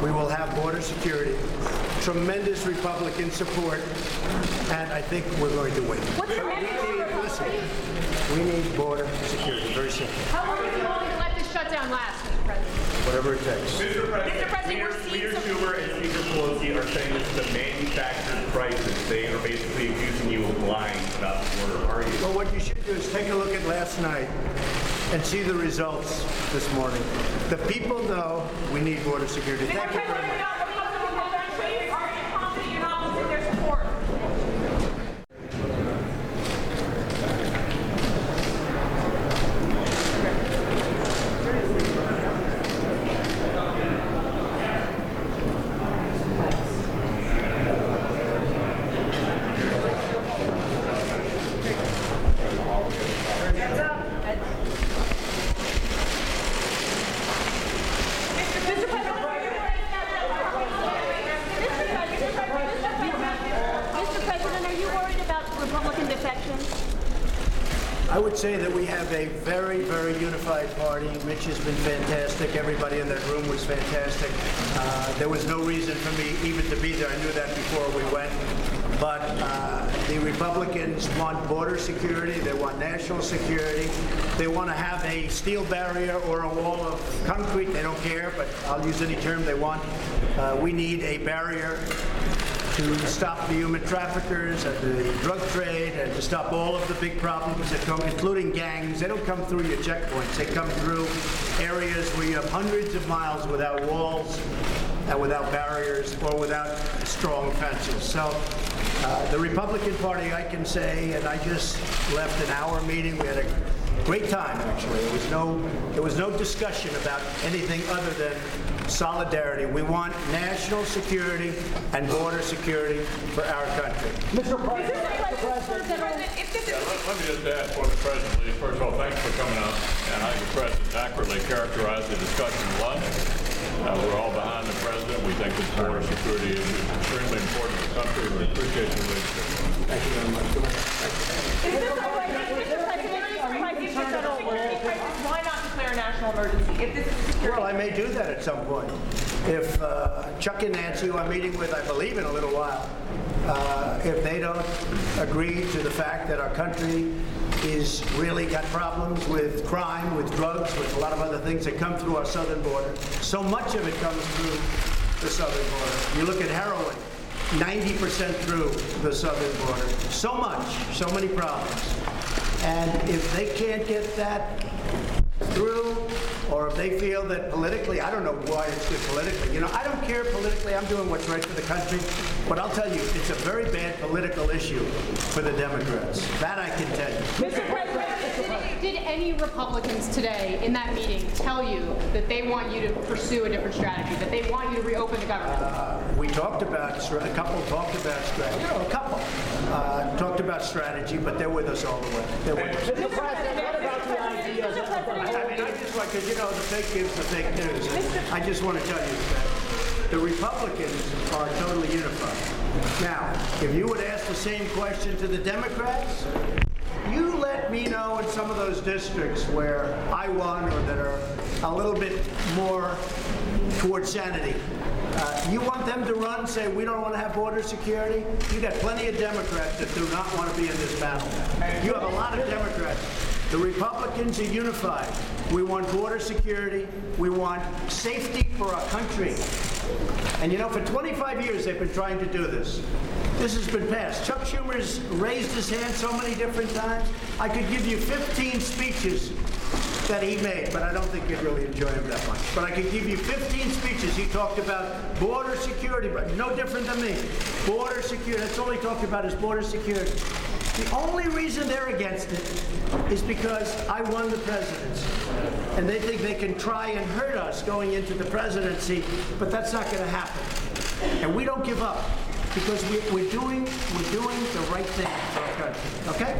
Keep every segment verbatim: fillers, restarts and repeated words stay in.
We will have border security, tremendous Republican support, and I think we're going to win. What's the But we need, listen, we need border security, very simple. How long are you willing to let this shutdown last, Mister President? Whatever it takes. Mister President, Mister President, Leader, we're seeing Leader some- Schumer and Speaker Pelosi are saying this is a manufactured crisis. They are basically accusing you of lying about the border. Are you? Well, what you should do is take a look at last night and see the results this morning. The people know we need border security. Thank you very much. I would say that we have a very, very unified party. Mitch has been fantastic. Everybody in that room was fantastic. Uh, there was no reason for me even to be there. I knew that before we went. But uh, the Republicans want border security. They want national security. They want to have a steel barrier or a wall of concrete. They don't care, but I'll use any term they want. Uh, we need a barrier to stop the human traffickers and the drug trade and to stop all of the big problems that come, including gangs. They don't come through your checkpoints. They come through areas where you have hundreds of miles without walls and without barriers or without strong fences. So uh, the Republican Party, I can say, and I just left an hour meeting. We had a great time, actually. There was no, there was no discussion about anything other than solidarity. We want national security and border security for our country. Mister President, Mister President, Yeah, let, let me just add for the President, first of all, thanks for coming out. And I think the President accurately characterized the discussion in London. Uh, we're all behind the President. We think that border security is extremely important to the country. We appreciate your leadership. Thank you very much. Why not declare a national emergency if this is security? Well, I may do that at some point. If uh, Chuck and Nancy, who I'm meeting with, I believe, in a little while, uh, if they don't agree to the fact that our country is really got problems with crime, with drugs, with a lot of other things that come through our southern border. So much of it comes through the southern border. You look at heroin, ninety percent through the southern border. So much, so many problems. And if they can't get that through, or if they feel that politically, I don't know why it's good politically. You know, I don't care politically. I'm doing what's right for the country. But I'll tell you, it's a very bad political issue for the Democrats. That I can tell you. Mister President, did any Republicans today in that meeting tell you that they want you to pursue a different strategy, that they want you to reopen the government? Uh, we talked about, a couple talked about strategy, you know, a couple uh, talked about strategy, but they're with us all the way. They're with us. Mister President, what about the ideas of I mean, I just want, because you know, the fake news, the fake news. I just want to tell you that the Republicans are totally unified. Now, if you would ask the same question to the Democrats, you let me know in some of those districts where I won or that are a little bit more towards sanity. Uh, you want them to run, say we don't want to have border security? You got plenty of Democrats that do not want to be in this battle. You have a lot of Democrats. The Republicans are unified. We want border security. We want safety for our country. And you know, for twenty-five years they've been trying to do this. This has been passed. Chuck Schumer's raised his hand so many different times. I could give you fifteen speeches that he made, but I don't think you'd really enjoy him that much. But I could give you fifteen speeches. He talked about border security, but no different than me. Border security, that's all he talked about is border security. The only reason they're against it is because I won the presidency. And they think they can try and hurt us going into the presidency, but that's not going to happen. And we don't give up because we, we're doing we're doing the right thing for our country. Okay?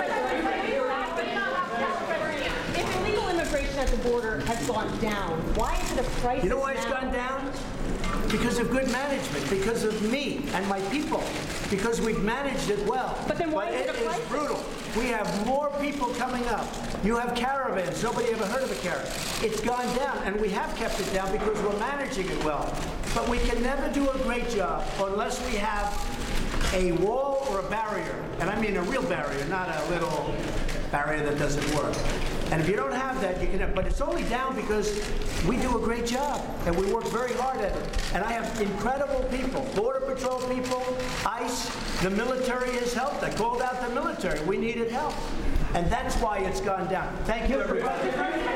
If illegal immigration at the border has gone down, why is it a crisis? You know why it's now? gone down? Because of good management, because of me and my people, because we've managed it well. But then why but is it a it is crisis? brutal. We have more people coming up. You have caravans. Nobody ever heard of a caravan. It's gone down, and we have kept it down because we're managing it well. But we can never do a great job unless we have a wall or a barrier, and I mean a real barrier, not a little barrier that doesn't work. And if you don't have that, you can have, but it's only down because we do a great job, and we work very hard at it. And I have incredible people, Border Patrol people, ICE, the military has helped. I called out the military. We needed help. And that's why it's gone down. Thank you, everybody.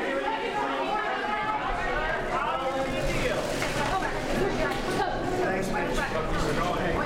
Thanks, Mitch.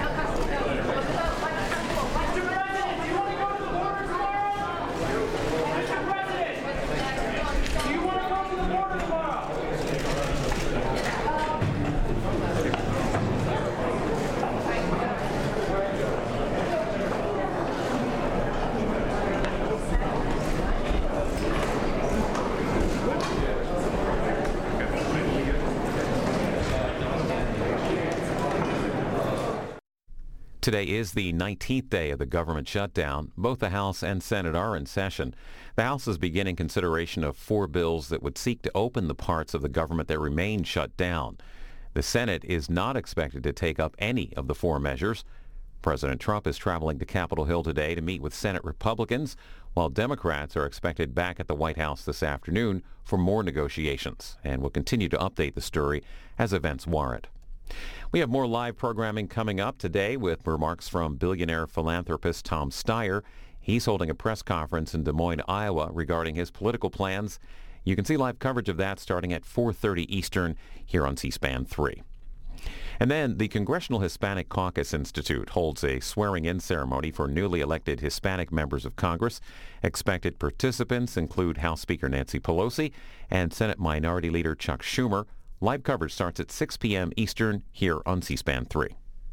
Today is the nineteenth day of the government shutdown. Both the House and Senate are in session. The House is beginning consideration of four bills that would seek to open the parts of the government that remain shut down. The Senate is not expected to take up any of the four measures. President Trump is traveling to Capitol Hill today to meet with Senate Republicans, while Democrats are expected back at the White House this afternoon for more negotiations, and will continue to update the story as events warrant. We have more live programming coming up today with remarks from billionaire philanthropist Tom Steyer. He's holding a press conference in Des Moines, Iowa regarding his political plans. You can see live coverage of that starting at four thirty Eastern here on C-SPAN three. And then the Congressional Hispanic Caucus Institute holds a swearing-in ceremony for newly elected Hispanic members of Congress. Expected participants include House Speaker Nancy Pelosi and Senate Minority Leader Chuck Schumer. Live coverage starts at six p.m. Eastern here on C-SPAN three.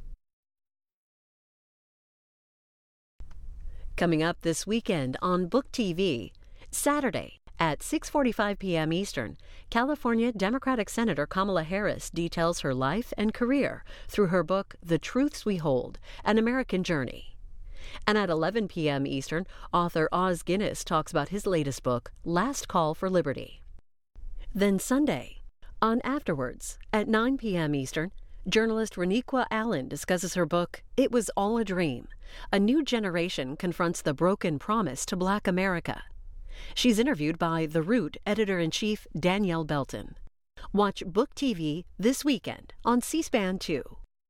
Coming up this weekend on Book T V, Saturday at six forty-five p.m. Eastern, California Democratic Senator Kamala Harris details her life and career through her book, The Truths We Hold, An American Journey. And at eleven p.m. Eastern, author Oz Guinness talks about his latest book, Last Call for Liberty. Then Sunday, on Afterwards, at nine p.m. Eastern, journalist Reniqua Allen discusses her book, It Was All a Dream. A new generation confronts the broken promise to Black America. She's interviewed by The Root editor-in-chief Danielle Belton. Watch Book T V this weekend on C-SPAN two.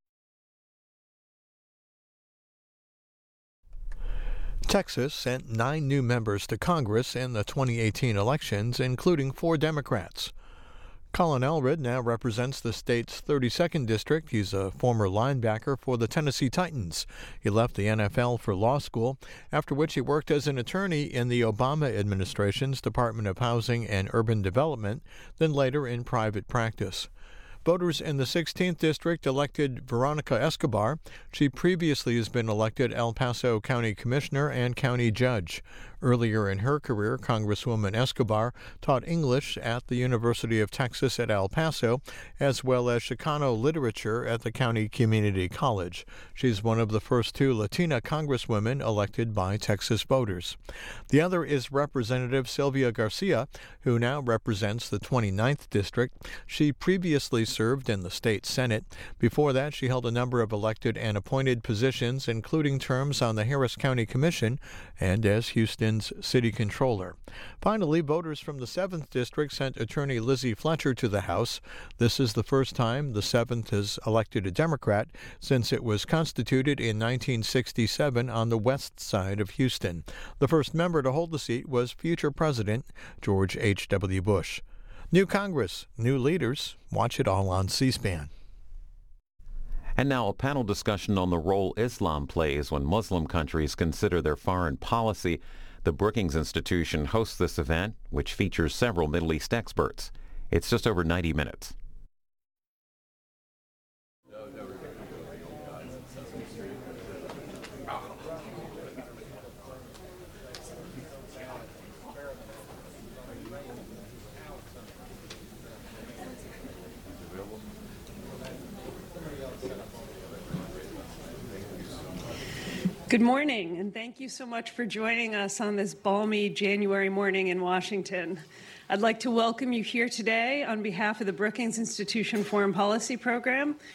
Texas sent nine new members to Congress in the twenty eighteen elections, including four Democrats. Colin Elred now represents the state's thirty-second district. He's a former linebacker for the Tennessee Titans. He left the N F L for law school, after which he worked as an attorney in the Obama administration's Department of Housing and Urban Development, then later in private practice. Voters in the sixteenth District elected Veronica Escobar. She previously has been elected El Paso County Commissioner and County Judge. Earlier in her career, Congresswoman Escobar taught English at the University of Texas at El Paso, as well as Chicano literature at the County Community College. She's one of the first two Latina congresswomen elected by Texas voters. The other is Representative Sylvia Garcia, who now represents the twenty-ninth District. She previously served in the state Senate. Before that, she held a number of elected and appointed positions, including terms on the Harris County Commission and as Houston's city controller. Finally, voters from the seventh District sent Attorney Lizzie Fletcher to the House. This is the first time the seventh has elected a Democrat since it was constituted in nineteen sixty-seven on the west side of Houston. The first member to hold the seat was future President George H W. Bush. New Congress, new leaders. Watch it all on C-SPAN. And now a panel discussion on the role Islam plays when Muslim countries consider their foreign policy. The Brookings Institution hosts this event, which features several Middle East experts. It's just over ninety minutes. Good morning, and thank you so much for joining us on this balmy January morning in Washington. I'd like to welcome you here today on behalf of the Brookings Institution Foreign Policy Program